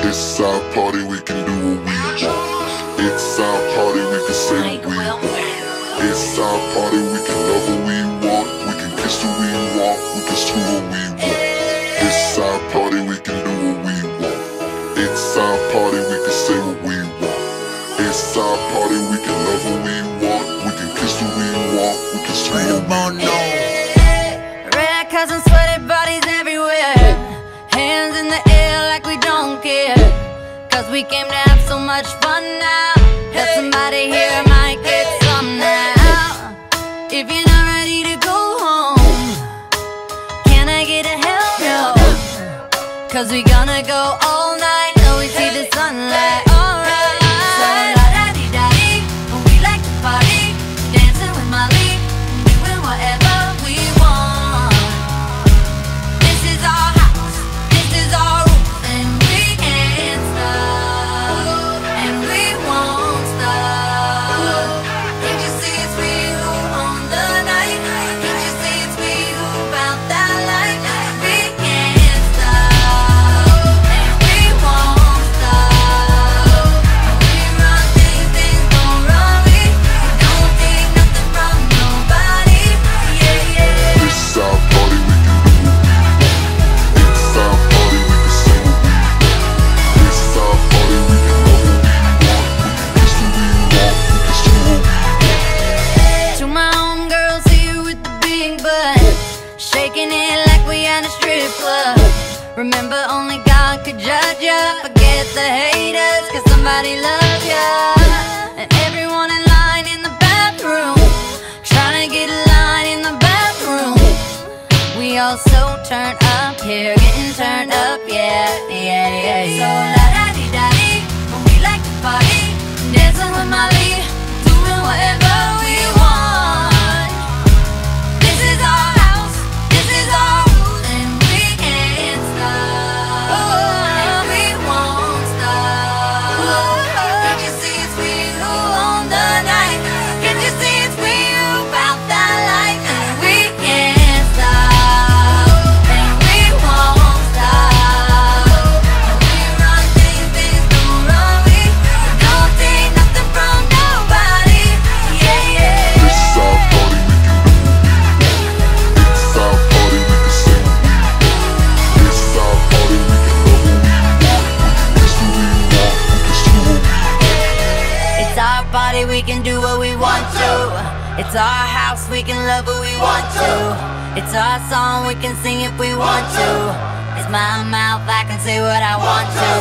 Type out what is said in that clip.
It's our party, we can do what we want. It's our party, we can say what we want. It's our party, we can love what we want. We can kiss who we want, we can screw what we want. It's our party, we can do what we want. It's our party, we can say what we want. It's our party, we can love what we want. We can kiss who we want, we can screw what we want. Red cousins, sweaty bodies everywhere. Hands in the air like we don't care. Cause we came to have so much fun now. That somebody here might get some now. If you're not ready to go home, can I get a hell no? Cause we gonna go all night till we see the sunlight. Alright. So la-da-dee-da-dee, we like to party, dancing with Molly, doing whatever we want. This is our house, this is our rules, and we can't stop, and we won't stop. Can't you see it's we who own the night? Can't you see it's we who found that light? We can't stop, and we won't stop. We run things, things don't run me. We don't take nothing from nobody. Yeah, yeah. It's our party, we can do what we want. It's our party, we can say what we want. It's our party, we can love what we want. We can kiss who we want, we can screw what we want. To my homegirls here with the big butt, shaking it like we at a strip club. Remember, only God could judge ya. Forget the haters, cause somebody loves ya. And everyone in line in the bathroom, trying to get a line in the bathroom. We all so turned up here, getting turned up, yeah, yeah, yeah, yeah. So la-da-dee-da-dee, we like to party, dancing with Molly, doing whatever we want. This is our house, this is our rules, and we can't stop, and we won't stop. Can't you see it's we who own the night? Can't you see it's we who found that light? And we can't stop, and we won't stop. We run things, things don't run we. We don't take nothing from nobody. Yeah, yeah. It's our party, we can do what we want. It's our party, we can say what we want. It's our party, we can love what we want. We can kiss who we want, we can screw what we want. It's our party, we can do what we want to. It's our house, we can love what we want to. It's our song, we can sing if we want to. It's my mouth, I can say what I want to.